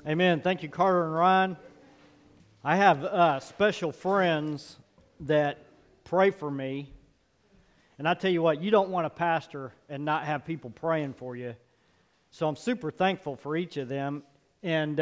Amen. Thank you, Carter and Ryan. I have special friends that pray for me. And I tell you what, you don't want a pastor and not have people praying for you. So I'm super thankful for each of them. And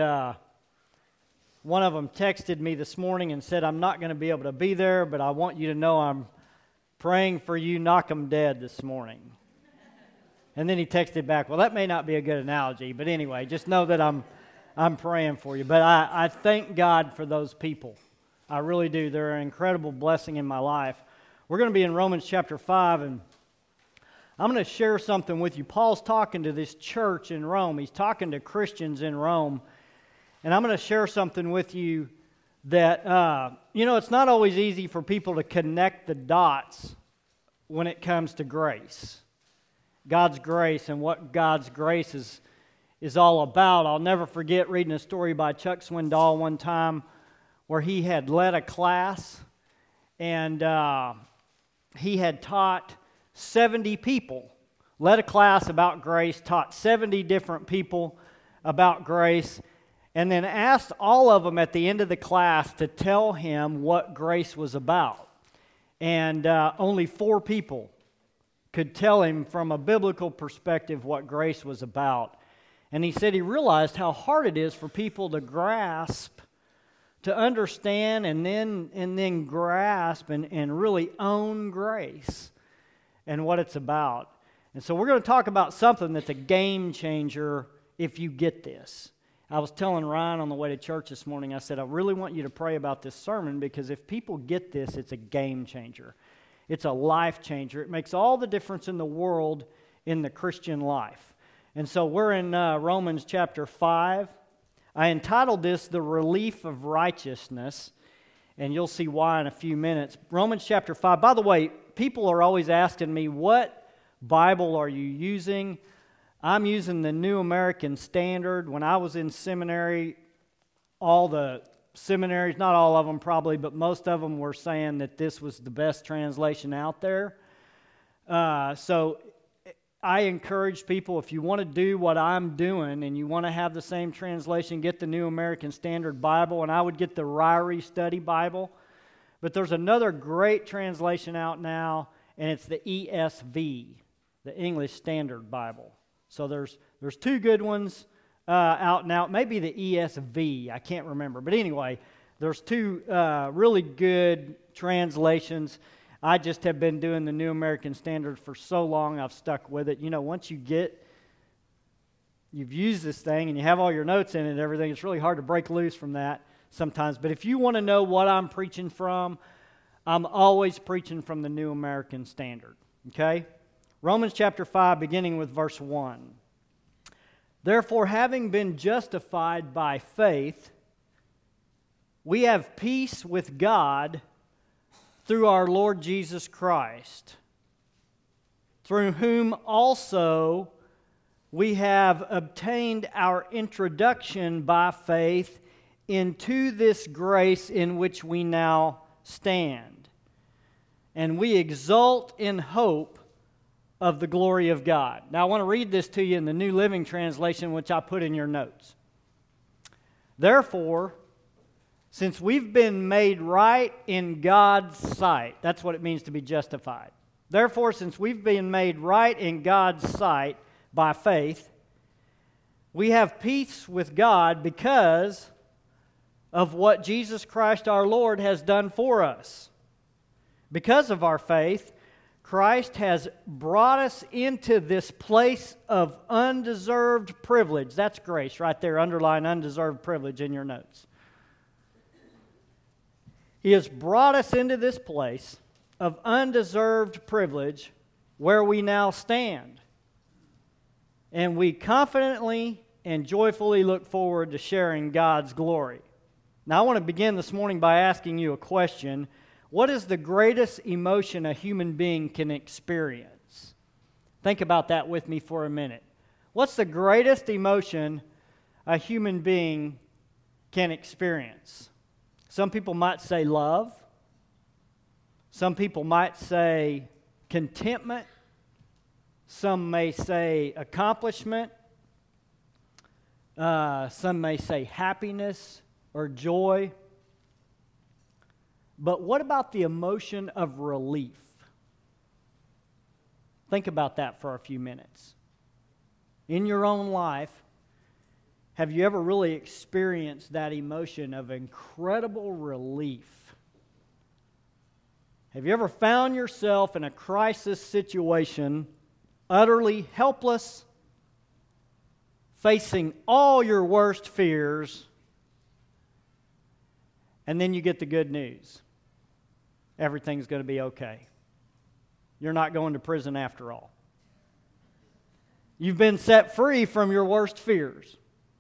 one of them texted me this morning and said, I'm not going to be able to be there, but I want you to know I'm praying for you, knock 'em dead this morning. And then he texted back, well, that may not be a good analogy, but anyway, just know that I'm praying for you. But I thank God for those people. I really do. They're an incredible blessing in my life. We're going to be in Romans chapter 5, and I'm going to share something with you. Paul's talking to this church in Rome. He's talking to Christians in Rome. And I'm going to share something with you that, it's not always easy for people to connect the dots when it comes to grace. God's grace and what God's grace is all about. I'll never forget reading a story by Chuck Swindoll one time where he had led a class and he had taught 70 people, led a class about grace, taught 70 different people about grace, and then asked all of them at the end of the class to tell him what grace was about. And only 4 people could tell him from a biblical perspective what grace was about. And he said he realized how hard it is for people to grasp, to understand, and then grasp and really own grace and what it's about. And so we're going to talk about something that's a game changer if you get this. I was telling Ryan on the way to church this morning, I said, I really want you to pray about this sermon because if people get this, it's a game changer. It's a life changer. It makes all the difference in the world in the Christian life. And so we're in Romans chapter 5. I entitled this, The Relief of Righteousness, and you'll see why in a few minutes. Romans chapter 5. By the way, people are always asking me, what Bible are you using? I'm using the New American Standard. When I was in seminary, all the seminaries, not all of them probably, but most of them were saying that this was the best translation out there. So I encourage people, if you want to do what I'm doing and you want to have the same translation, get the New American Standard Bible, and I would get the Ryrie Study Bible. But there's another great translation out now, and it's the ESV, the English Standard Bible. So there's 2 good ones out now. Maybe the ESV, I can't remember. But anyway, there's 2 really good translations. I just have been doing the New American Standard for so long, I've stuck with it. Once you've used this thing and you have all your notes in it and everything, it's really hard to break loose from that sometimes. But if you want to know what I'm preaching from, I'm always preaching from the New American Standard. Okay? Romans chapter 5, beginning with verse 1. Therefore, having been justified by faith, we have peace with God through our Lord Jesus Christ, through whom also we have obtained our introduction by faith into this grace in which we now stand. And we exult in hope of the glory of God. Now I want to read this to you in the New Living Translation, which I put in your notes. Therefore, since we've been made right in God's sight, that's what it means to be justified. Therefore, since we've been made right in God's sight by faith, we have peace with God because of what Jesus Christ our Lord has done for us. Because of our faith, Christ has brought us into this place of undeserved privilege. That's grace right there. Underline undeserved privilege in your notes. He has brought us into this place of undeserved privilege where we now stand. And we confidently and joyfully look forward to sharing God's glory. Now I want to begin this morning by asking you a question. What is the greatest emotion a human being can experience? Think about that with me for a minute. What's the greatest emotion a human being can experience? Some people might say love. Some people might say contentment. Some may say accomplishment. Some may say happiness or joy. But what about the emotion of relief? Think about that for a few minutes. In your own life, have you ever really experienced that emotion of incredible relief? Have you ever found yourself in a crisis situation, utterly helpless, facing all your worst fears, and then you get the good news? Everything's going to be okay. You're not going to prison after all. You've been set free from your worst fears.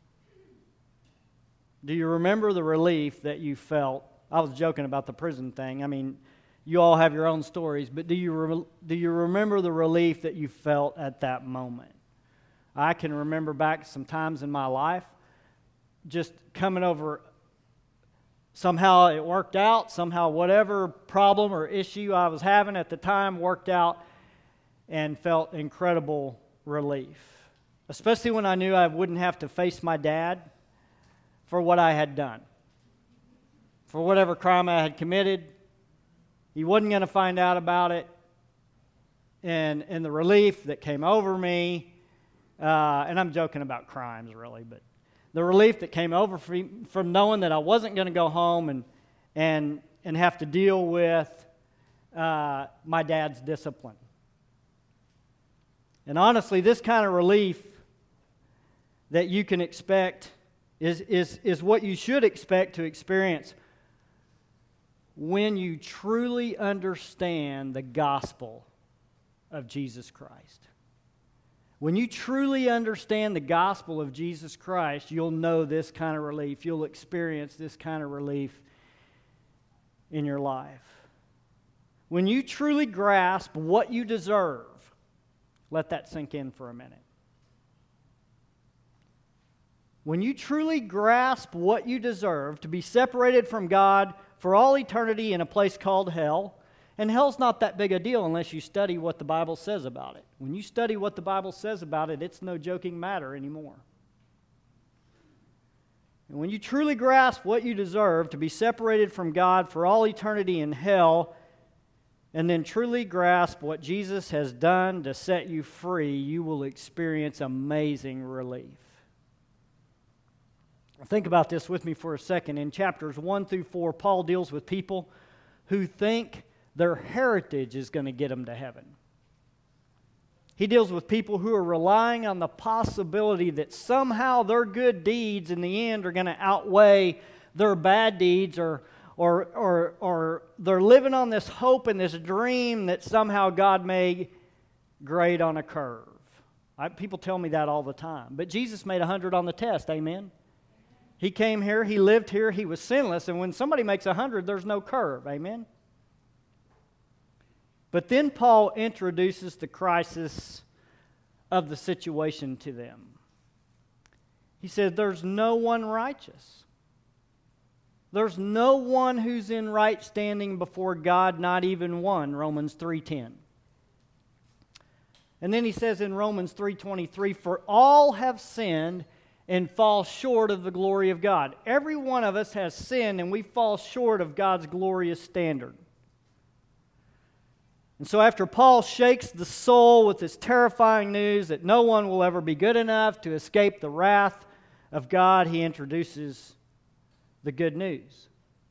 Do you remember the relief that you felt? I was joking about the prison thing. I mean, you all have your own stories, but do you remember the relief that you felt at that moment? I can remember back some times in my life just coming over. Somehow it worked out. Somehow whatever problem or issue I was having at the time worked out and felt incredible relief. Especially when I knew I wouldn't have to face my dad for what I had done. For whatever crime I had committed. He wasn't going to find out about it. And the relief that came over me, and I'm joking about crimes really, but the relief that came over from knowing that I wasn't going to go home and have to deal with my dad's discipline. And honestly, this kind of relief that you can expect is what you should expect to experience when you truly understand the gospel of Jesus Christ. When you truly understand the gospel of Jesus Christ, you'll know this kind of relief. You'll experience this kind of relief in your life. When you truly grasp what you deserve, let that sink in for a minute. When you truly grasp what you deserve, to be separated from God for all eternity in a place called hell, and hell's not that big a deal unless you study what the Bible says about it. When you study what the Bible says about it, it's no joking matter anymore. And when you truly grasp what you deserve, to be separated from God for all eternity in hell, and then truly grasp what Jesus has done to set you free, you will experience amazing relief. Think about this with me for a second. In chapters 1 through 4, Paul deals with people who think their heritage is going to get them to heaven. He deals with people who are relying on the possibility that somehow their good deeds in the end are going to outweigh their bad deeds, or they're living on this hope and this dream that somehow God may grade on a curve. People tell me that all the time. But Jesus made 100 on the test, amen? He came here, He lived here, He was sinless, and when somebody makes 100, there's no curve, amen? But then Paul introduces the crisis of the situation to them. He said, there's no one righteous. There's no one who's in right standing before God, not even one, Romans 3:10. And then he says in Romans 3:23, for all have sinned and fall short of the glory of God. Every one of us has sinned, and we fall short of God's glorious standard. And so after Paul shakes the soul with this terrifying news that no one will ever be good enough to escape the wrath of God, he introduces the good news.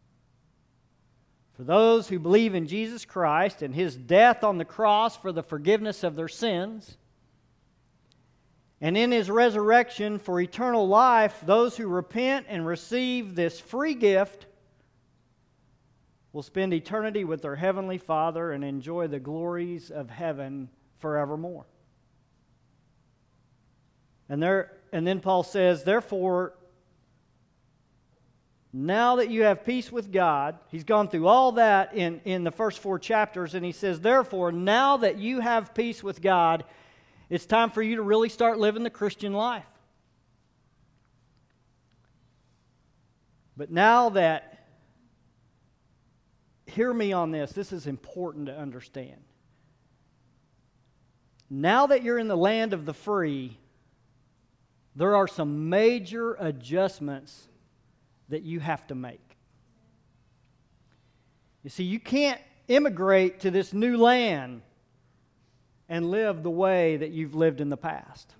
For those who believe in Jesus Christ and His death on the cross for the forgiveness of their sins, and in His resurrection for eternal life, those who repent and receive this free gift will spend eternity with their Heavenly Father and enjoy the glories of heaven forevermore. And then Paul says, therefore, now that you have peace with God, he's gone through all that in the first 4 chapters, and he says, therefore, now that you have peace with God, it's time for you to really start living the Christian life. But now that, hear me on this is important to understand. Now that you're in the land of the free, there are some major adjustments that you have to make. You see, you can't immigrate to this new land and live the way that you've lived in the past.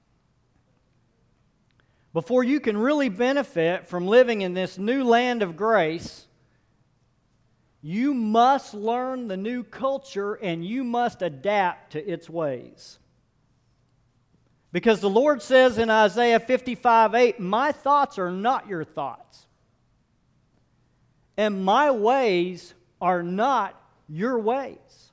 Before you can really benefit from living in this new land of grace, you must learn the new culture and you must adapt to its ways. Because the Lord says in Isaiah 55:8, "My thoughts are not your thoughts, and my ways are not your ways."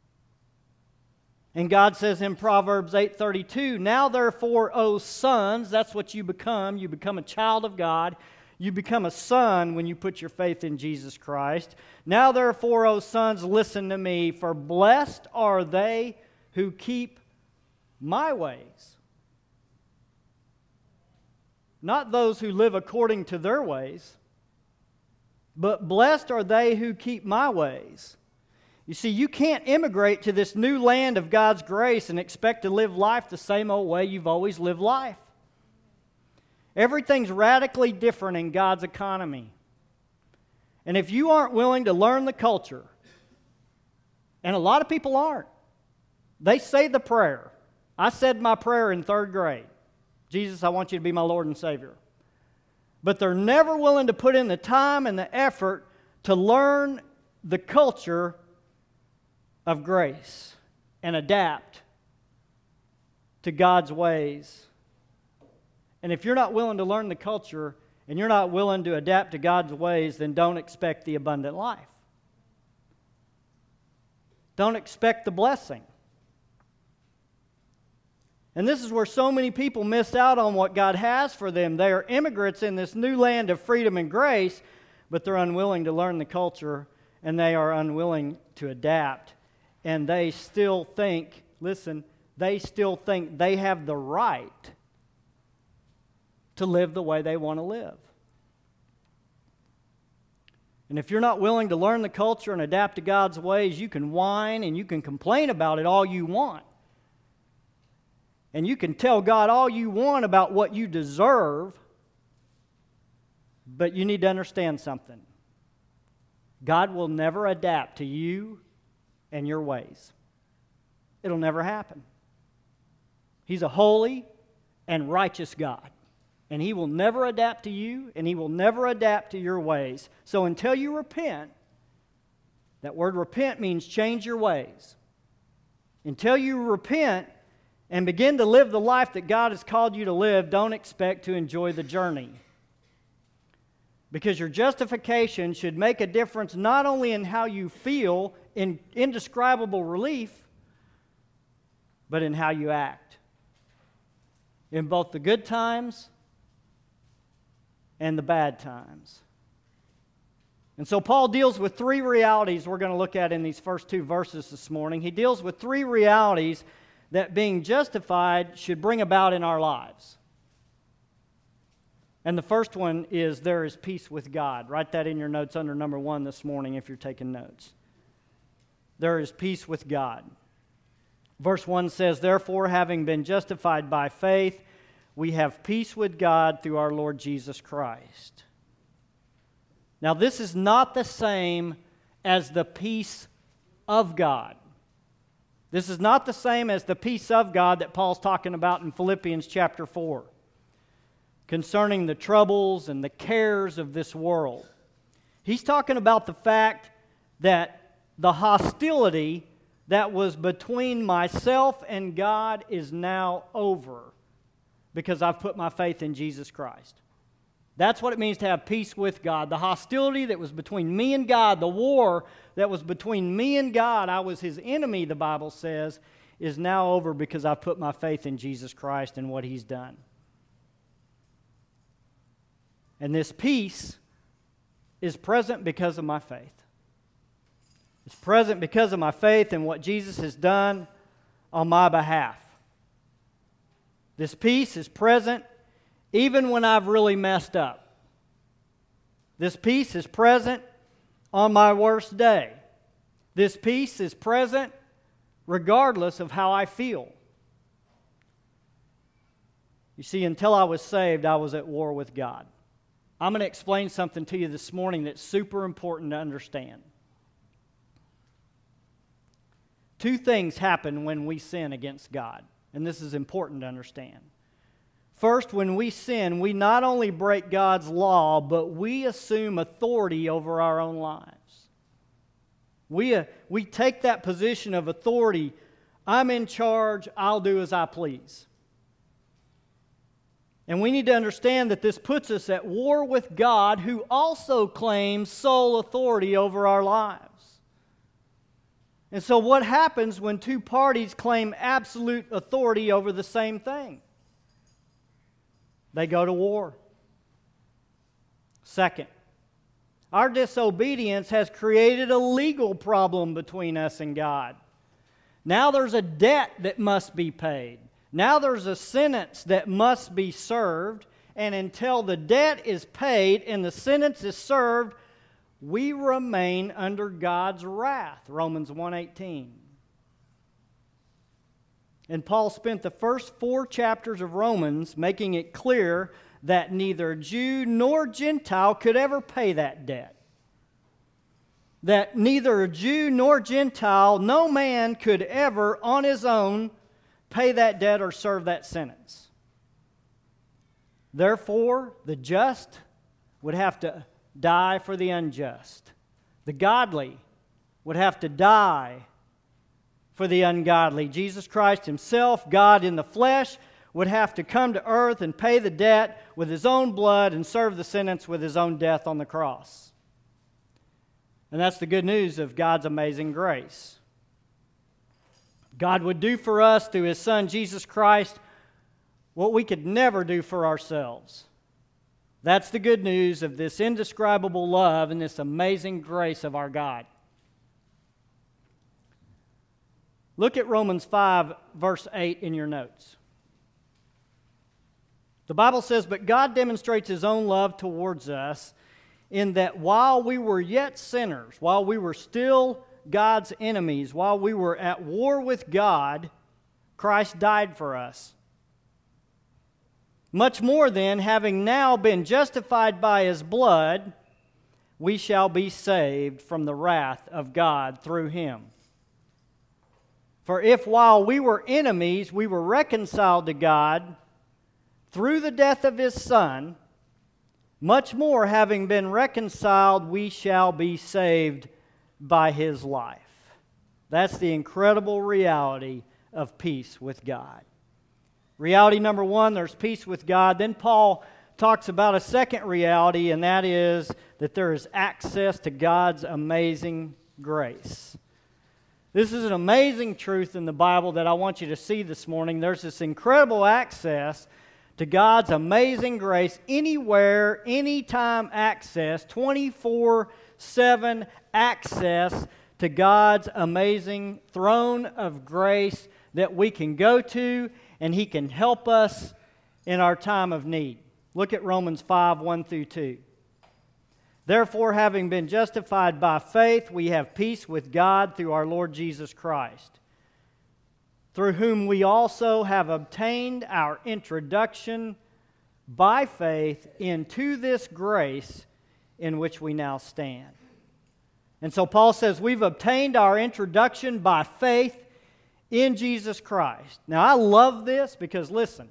And God says in Proverbs 8:32, "Now therefore, O sons," that's what you become a child of God. You become a son when you put your faith in Jesus Christ. "Now therefore, O sons, listen to me, for blessed are they who keep my ways." Not those who live according to their ways, but blessed are they who keep my ways. You see, you can't immigrate to this new land of God's grace and expect to live life the same old way you've always lived life. Everything's radically different in God's economy. And if you aren't willing to learn the culture, and a lot of people aren't, they say the prayer. I said my prayer in 3rd grade. "Jesus, I want you to be my Lord and Savior." But they're never willing to put in the time and the effort to learn the culture of grace and adapt to God's ways. And if you're not willing to learn the culture and you're not willing to adapt to God's ways, then don't expect the abundant life. Don't expect the blessing. And this is where so many people miss out on what God has for them. They are immigrants in this new land of freedom and grace, but they're unwilling to learn the culture and they are unwilling to adapt. And they still think, listen, they still think they have the right to live the way they want to live. And if you're not willing to learn the culture and adapt to God's ways, you can whine and you can complain about it all you want. And you can tell God all you want about what you deserve, but you need to understand something. God will never adapt to you and your ways. It'll never happen. He's a holy and righteous God. And He will never adapt to you, and He will never adapt to your ways. So until you repent, that word repent means change your ways. Until you repent and begin to live the life that God has called you to live, don't expect to enjoy the journey. Because your justification should make a difference not only in how you feel in indescribable relief, but in how you act. In both the good times and the bad times. And so Paul deals with 3 realities we're going to look at in these first 2 verses this morning. He deals with 3 realities that being justified should bring about in our lives. And the first one is there is peace with God. Write that in your notes under number 1 this morning if you're taking notes. There is peace with God. Verse 1 says, "Therefore, having been justified by faith, we have peace with God through our Lord Jesus Christ." Now, this is not the same as the peace of God. This is not the same as the peace of God that Paul's talking about in Philippians chapter 4, concerning the troubles and the cares of this world. He's talking about the fact that the hostility that was between myself and God is now over, because I've put my faith in Jesus Christ. That's what it means to have peace with God. The hostility that was between me and God, the war that was between me and God, I was His enemy, the Bible says, is now over because I've put my faith in Jesus Christ and what He's done. And this peace is present because of my faith. It's present because of my faith in what Jesus has done on my behalf. This peace is present even when I've really messed up. This peace is present on my worst day. This peace is present regardless of how I feel. You see, until I was saved, I was at war with God. I'm going to explain something to you this morning that's super important to understand. Two things happen when we sin against God, and this is important to understand. First, when we sin, we not only break God's law, but we assume authority over our own lives. We take that position of authority. I'm in charge, I'll do as I please. And we need to understand that this puts us at war with God, who also claims sole authority over our lives. And so what happens when two parties claim absolute authority over the same thing? They go to war. Second, our disobedience has created a legal problem between us and God. Now there's a debt that must be paid. Now there's a sentence that must be served, and until the debt is paid and the sentence is served, we remain under God's wrath, Romans 1:18. And Paul spent the first 4 chapters of Romans making it clear that neither Jew nor Gentile could ever pay that debt. That neither Jew nor Gentile, no man could ever on his own pay that debt or serve that sentence. Therefore, the just would have to die for the unjust. The godly would have to die for the ungodly. Jesus Christ himself, God in the flesh, would have to come to earth and pay the debt with his own blood and serve the sentence with his own death on the cross. And that's the good news of God's amazing grace. God would do for us through his Son, Jesus Christ, what we could never do for ourselves. That's the good news of this indescribable love and this amazing grace of our God. Look at Romans 5, verse 8 in your notes. The Bible says, "But God demonstrates his own love towards us in that while we were yet sinners, while we were still God's enemies, while we were at war with God, Christ died for us. Much more then, having now been justified by his blood, we shall be saved from the wrath of God through him. For if while we were enemies, we were reconciled to God through the death of his Son, much more having been reconciled, we shall be saved by his life." That's the incredible reality of peace with God. Reality number 1, there's peace with God. Then Paul talks about a second reality, and that is that there is access to God's amazing grace. This is an amazing truth in the Bible that I want you to see this morning. There's this incredible access to God's amazing grace, anywhere, anytime access, 24/7 access to God's amazing throne of grace that we can go to, and he can help us in our time of need. Look at Romans 5, 1 through 2. "Therefore, having been justified by faith, we have peace with God through our Lord Jesus Christ, through whom we also have obtained our introduction by faith into this grace in which we now stand." And so Paul says we've obtained our introduction by faith in Jesus Christ. Now I love this because listen,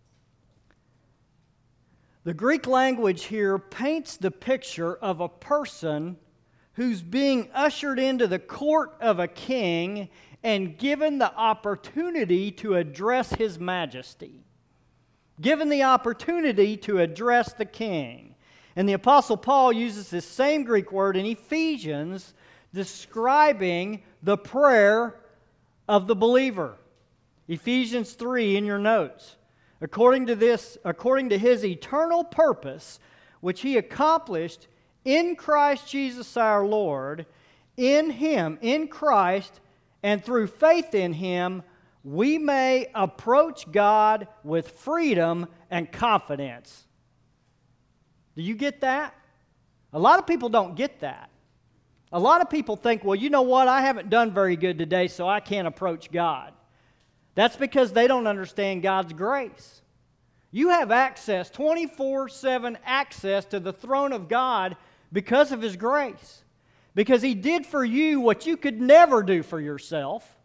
the Greek language here paints the picture of a person who's being ushered into the court of a king and given the opportunity to address his majesty. Given the opportunity to address the king. And the Apostle Paul uses this same Greek word in Ephesians, describing the prayer of the believer. Ephesians 3 in your notes. According to his eternal purpose, which he accomplished in Christ Jesus our Lord, in him, in Christ, and through faith in him, we may approach God with freedom and confidence. Do you get that? A lot of people don't get that. A lot of people think, well, you know what? I haven't done very good today, so I can't approach God. That's because they don't understand God's grace. You have access, 24/7 access to the throne of God because of His grace. Because He did for you what you could never do for yourself.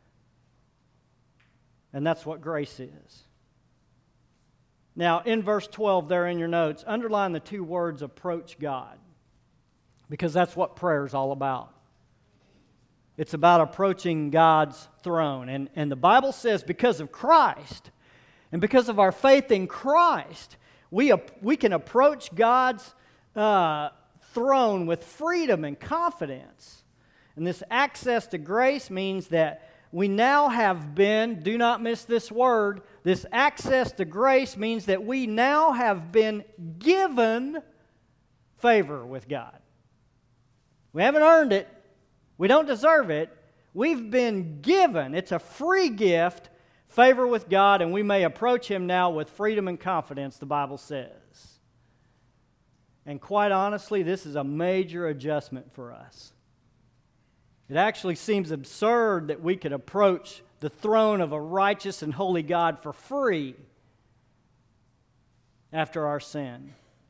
And that's what grace is. Now, in verse 12 there in your notes, underline the two words, approach God. Because that's what prayer is all about. It's about approaching God's throne. And the Bible says because of Christ and because of our faith in Christ, we can approach God's throne with freedom and confidence. And this access to grace means that we now have been, do not miss this word, this access to grace means that we now have been given favor with God. We haven't earned it. We don't deserve it. We've been given, it's a free gift, favor with God, and we may approach Him now with freedom and confidence, the Bible says. And quite honestly, this is a major adjustment for us. It actually seems absurd that we could approach the throne of a righteous and holy God for free after our sin.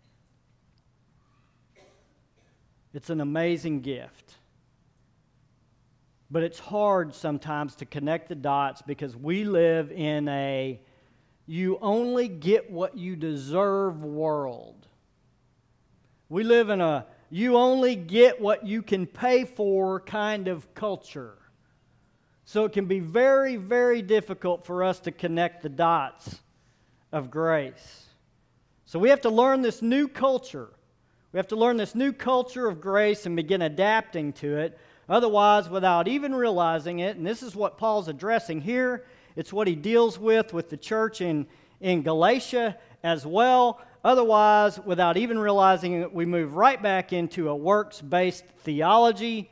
It's an amazing gift. But it's hard sometimes to connect the dots because we live in a you only get what you deserve world. We live in a you only get what you can pay for kind of culture. So it can be very, very difficult for us to connect the dots of grace. So we have to learn this new culture. We have to learn this new culture of grace and begin adapting to it. Otherwise, without even realizing it, and this is what Paul's addressing here, it's what he deals with the church in Galatia as well. Otherwise, without even realizing it, we move right back into a works-based theology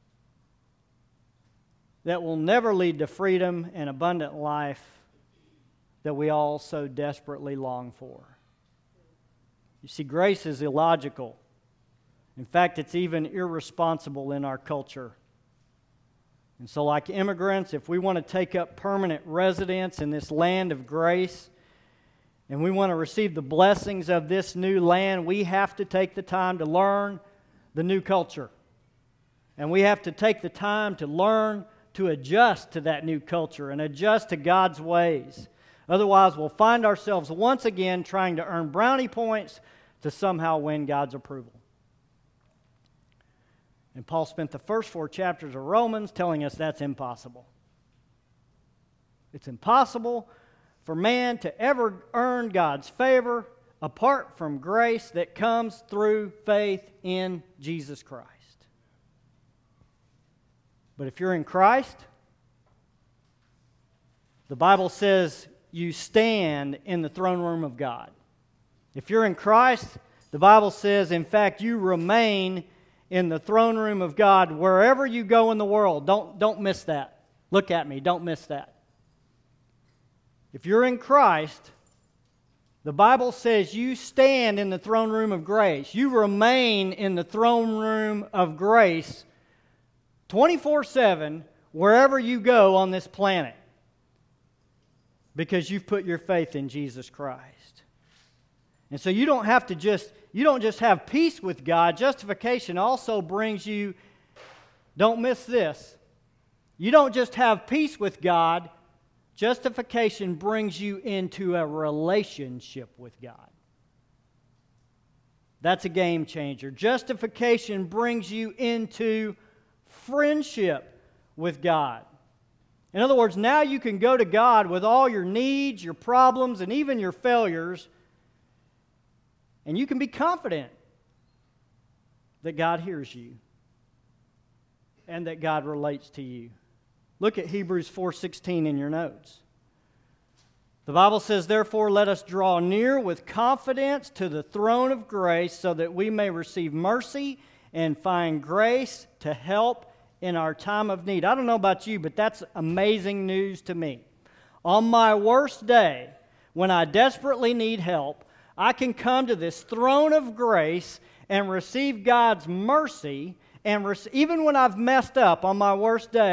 that will never lead to freedom and abundant life that we all so desperately long for. You see, grace is illogical. In fact, it's even irresponsible in our culture. And so, like immigrants, if we want to take up permanent residence in this land of grace, and we want to receive the blessings of this new land, we have to take the time to learn the new culture. And we have to take the time to learn to adjust to that new culture and adjust to God's ways. Otherwise, we'll find ourselves once again trying to earn brownie points to somehow win God's approval. And Paul spent the first 4 chapters of Romans telling us that's impossible. It's impossible for man to ever earn God's favor apart from grace that comes through faith in Jesus Christ. But if you're in Christ, the Bible says you stand in the throne room of God. If you're in Christ, the Bible says, in fact, you remain in the throne room of God wherever you go in the world. Don't miss that. Look at me. Don't miss that. If you're in Christ, the Bible says you stand in the throne room of grace. You remain in the throne room of grace 24/7 wherever you go on this planet because you've put your faith in Jesus Christ. And so you don't just have peace with God. Justification also brings you, don't miss this, you don't just have peace with God, justification brings you into a relationship with God. That's a game changer. Justification brings you into friendship with God. In other words, now you can go to God with all your needs, your problems, and even your failures, and you can be confident that God hears you and that God relates to you. Look at Hebrews 4:16 in your notes. The Bible says, "Therefore let us draw near with confidence to the throne of grace so that we may receive mercy and find grace to help in our time of need." I don't know about you, but that's amazing news to me. On my worst day, when I desperately need help, I can come to this throne of grace and receive God's mercy, and even when I've messed up on my worst day,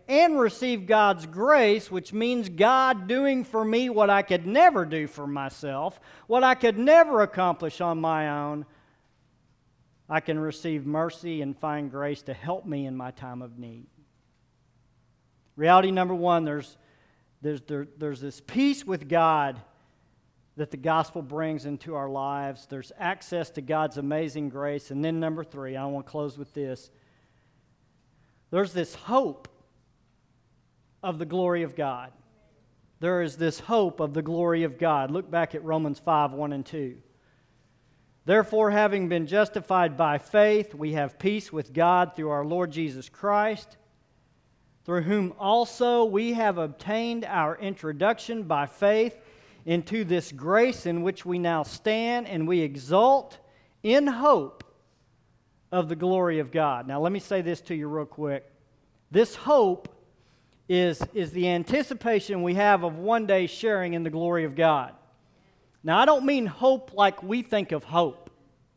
and receive God's grace, which means God doing for me what I could never do for myself, what I could never accomplish on my own, I can receive mercy and find grace to help me in my time of need. Reality number one, there's this peace with God that the gospel brings into our lives. There's access to God's amazing grace. And then number three, I want to close with this. There's this hope of the glory of God. There is this hope of the glory of God. Look back at Romans 5, 1 and 2. Therefore, having been justified by faith, we have peace with God through our Lord Jesus Christ, through whom also we have obtained our introduction by faith into this grace in which we now stand, and we exult in hope of the glory of God. Now, let me say this to you real quick. This hope is the anticipation we have of one day sharing in the glory of God. Now, I don't mean hope like we think of hope.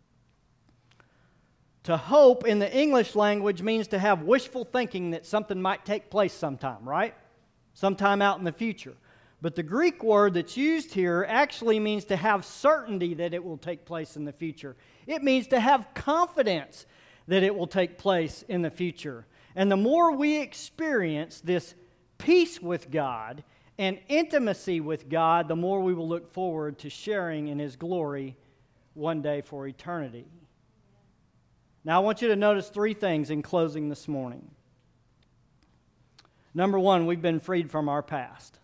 To hope in the English language means to have wishful thinking that something might take place sometime, right? Sometime out in the future. But the Greek word that's used here actually means to have certainty that it will take place in the future. It means to have confidence that it will take place in the future. And the more we experience this peace with God and intimacy with God, the more we will look forward to sharing in His glory one day for eternity. Now, I want you to notice three things in closing this morning. Number one, we've been freed from our past.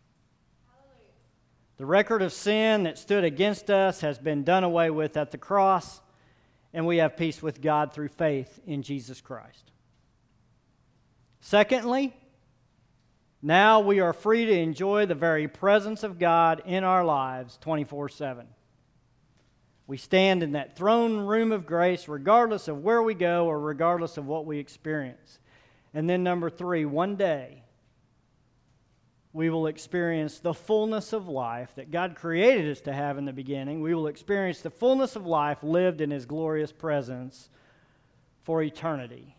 The record of sin that stood against us has been done away with at the cross, and we have peace with God through faith in Jesus Christ. Secondly, now we are free to enjoy the very presence of God in our lives 24/7. We stand in that throne room of grace regardless of where we go or regardless of what we experience. And then number three, one day we will experience the fullness of life that God created us to have in the beginning. We will experience the fullness of life lived in His glorious presence for eternity.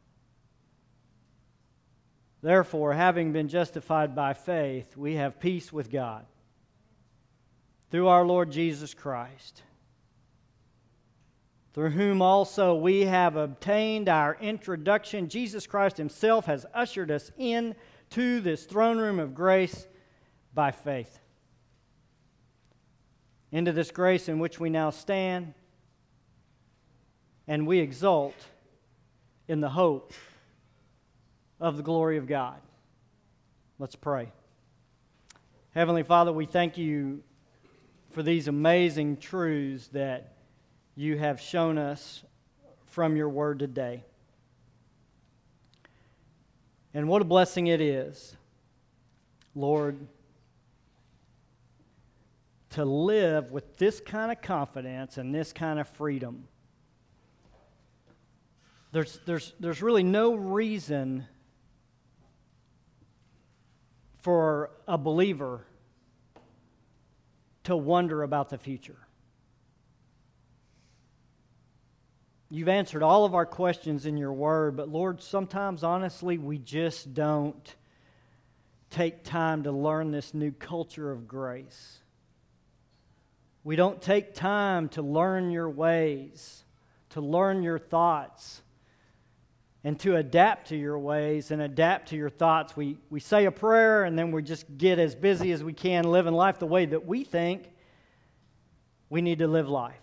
Therefore, having been justified by faith, we have peace with God through our Lord Jesus Christ, through whom also we have obtained our introduction. Jesus Christ Himself has ushered us in to this throne room of grace by faith. Into this grace in which we now stand, and we exult in the hope of the glory of God. Let's pray. Heavenly Father, we thank You for these amazing truths that You have shown us from Your Word today. And what a blessing it is, Lord, to live with this kind of confidence and this kind of freedom. There's really no reason for a believer to wonder about the future. You've answered all of our questions in Your Word, but Lord, sometimes, honestly, we just don't take time to learn this new culture of grace. We don't take time to learn Your ways, to learn Your thoughts, and to adapt to Your ways and adapt to Your thoughts. We say a prayer, and then we just get as busy as we can living life the way that we think we need to live life.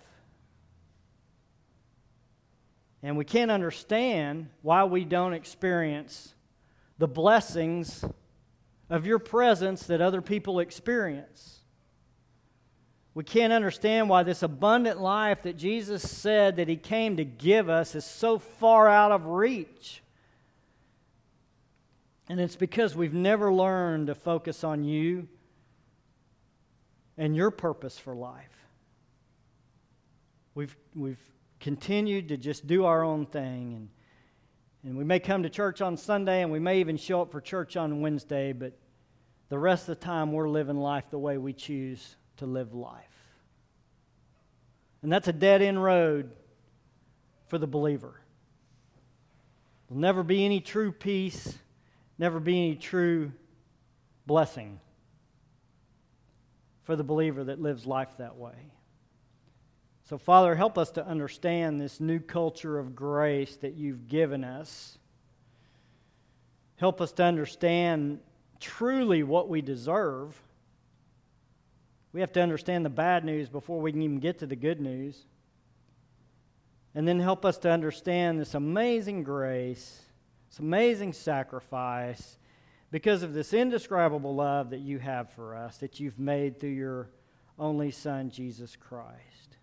And we can't understand why we don't experience the blessings of Your presence that other people experience. We can't understand why this abundant life that Jesus said that He came to give us is so far out of reach. And it's because we've never learned to focus on You and Your purpose for life. We've continued to just do our own thing, and we may come to church on Sunday, and we may even show up for church on Wednesday, but the rest of the time we're living life the way we choose to live life. And that's a dead-end road for the believer. There'll never be any true peace, never be any true blessing for the believer that lives life that way. So, Father, help us to understand this new culture of grace that you've given us. Help us to understand truly what we deserve. We have to understand the bad news before we can even get to the good news. And then help us to understand this amazing grace, this amazing sacrifice, because of this indescribable love that you have for us, that you've made through your only Son, Jesus Christ.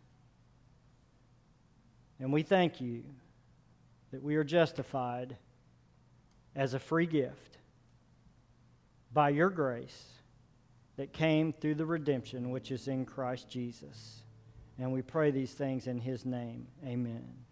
And we thank you that we are justified as a free gift by your grace that came through the redemption which is in Christ Jesus. And we pray these things in his name. Amen.